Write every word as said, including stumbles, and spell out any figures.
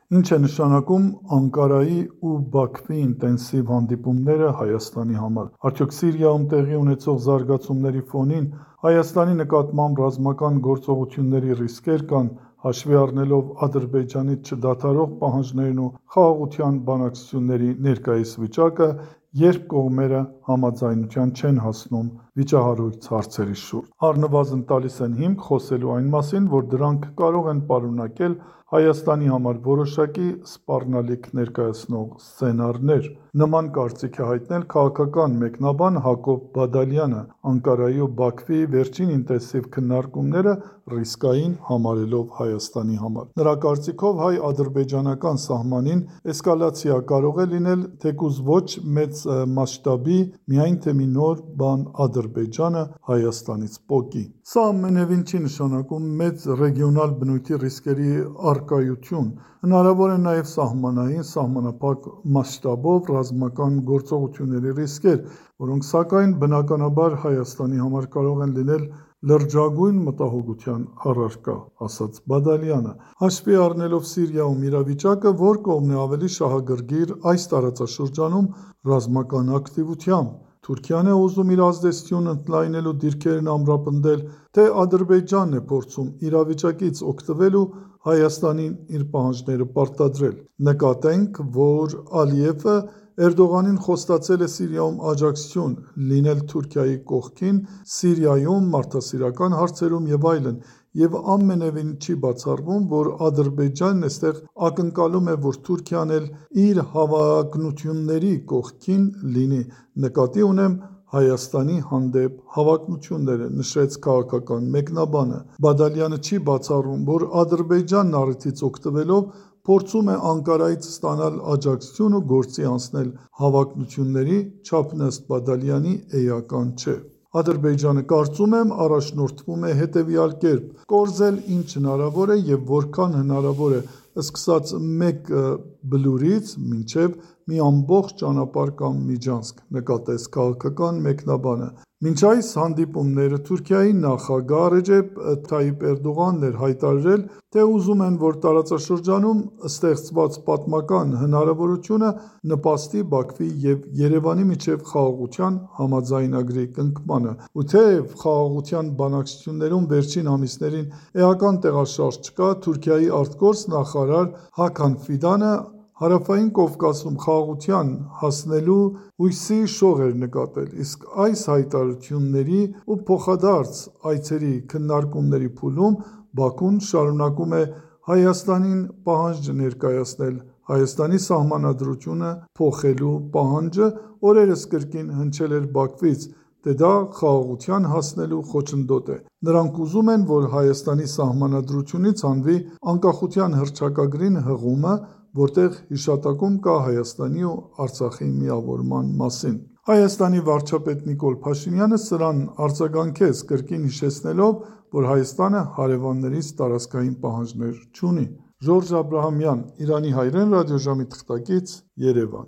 Ինչ է նշանակում Անկարայի ու Բաքվի ինտենսիվ հանդիպումները Հայաստանի համար։ Արդյոք Սիրիայում տեղի ունեցող զարգացումների ֆոնին Հայաստանի նկատմամբ ռազմական գործողությունների ռիսկեր կան, հաշվի առնելով Ադրբեջանից չդադարող պահանջներն ու խաղաղության բանակցությունների ներկայիս վիճակը, երբ կողմերը համաձայնության չեն հասնում վիճահարույց հարցերի շուրջ։ Առնվազն տալիս են հիմք խոսելու այն մասին, որ դրանք կարող են պարունակել Հայաստանի համար որոշակի սպառնալիք ներկայացնող սցենարներ։ Նման կարծիք է հայտնել քաղաքական մեկնաբան Հակոբ Բադալյանը, Անկարայի ու Բաքվի վերջին ինտենսիվ քննարկումները ռիսկային համարելով Հայաստանի համար։ Նրա կարծիքով հայ-ադրբեջանական սահմանին էսկալացիա կարող է լինել թեկուզ ոչ մեծ մասշտաբի, միայն թե մի նոր բան Ադրբեջանը Հայաստանից պոկի։ Սա ամենևին չի նշանակում մեծ ռեգիոնալ բնույթի ռիսկերի առկայություն։ Հնարավոր է նաև սահմանային, սահմանափակ մասշտաբով ռազմական գործողությունների ռիսկեր, որոնք սակայն բնականաբար Հայաստանի համար կարող են լինել լրջագույն մտահոգության առարկա, ասաց Բադալյանը։ Հաշվի առնելով Սիրիայում իրավիճակը, որ կողմն է ավելի շահագրգիռ այս տարածաշրջանում ռազմական ակտիվությամբ։ Թուրքիան է ուզում իր ազդեցությունն ընդլայնելու դիրքերն ամրապնդել, թե Ադրբեջանն է փորձում իրավիճակից օգտվել ու Հայաստանին իր պահանջները պարտադրել։ Նկատենք, որ Ալիևը Էրդողանին խոստացել է Սիրիայում աջակցություն լինել Թուրքիայի կողքին, Սիրիայում, մարդասիրական հարցերում և այլն, և ամենևին չի բացառվում, որ Ադրբեջանն այստեղ ակնկալում է, որ Թուրքիան էլ իր հավակնությունների կողքին լինի, նկատի ունեմ Հայաստանի հանդեպ հավակնությունները, նշեց քաղաքական մեկնաբանը։ Բադալյանը չի բացառում, որ Ադրբեջանն առիթից օգտվելով փորձում է Անկարայից ստանալ աջակցություն ու գործի անցնել հավակնությունների չափն ըստ Բադալյանի էական չէ։ Ադրբեջանը, կարծում եմ, առաջնորդվում է հետևյալ կերպ. կորզել ինչ հնարավոր է և որքան հնարավոր է, սկսած մեկ բլուրից մինչև մի ամբողջ ճանապարհ կամ միջանցք, նկատեց քաղաքական մեկնաբանը։ Մինչ այս հանդիպումները Թուրքիայի նախագահ Ռեջեփ Թայիփ Էրդողանն էր հայտարարել, թե ուզում են, որ տարածաշրջանում ստեղծված պատմական հնարավորությունը նպաստի Բաքվի և Երևանի միջև խաղաղության համաձայնագրի կնքմանը, ու թեև խաղաղության բանակցություններում վերջին ամիսներին էական տեղաշարժ չկա, Թուրքիայի ԱԳ նախարար Հաքան Ֆիդանը Հարավային Կովկասում խաղաղության հասնելու հույսի շող էր նկատել, իսկ այս հայտարարությունների ու փոխադարձ այցերի քննարկումների փուլում Բաքուն շարունակում է Հայաստանին պահանջ ներկայացնել, Հայաստանի սահմանադրությունը փոխելու պահանջը օրերս կրկին հնչել էր Բաքվից, թե դա խաղաղության հասնելու խոչընդոտ է։ Նրանք ուզում են, որ Հայաստանի սահմանադրությունից հանվի անկախության հռչակագրին հղումը, որտեղ հիշատակում կա Հայաստանի ու Արցախի միավորման մասին։ Հայաստանի վարչապետ Նիկոլ Փաշինյանը սրան արձագանքեց, կրկին հիշեցնելով, որ Հայաստանը հարևաններից տարածքային պահանջներ չունի։ Ժորժ Աբրահամյան, Իրանի հայրեն ռադիոժամի թղթակից, Երևան։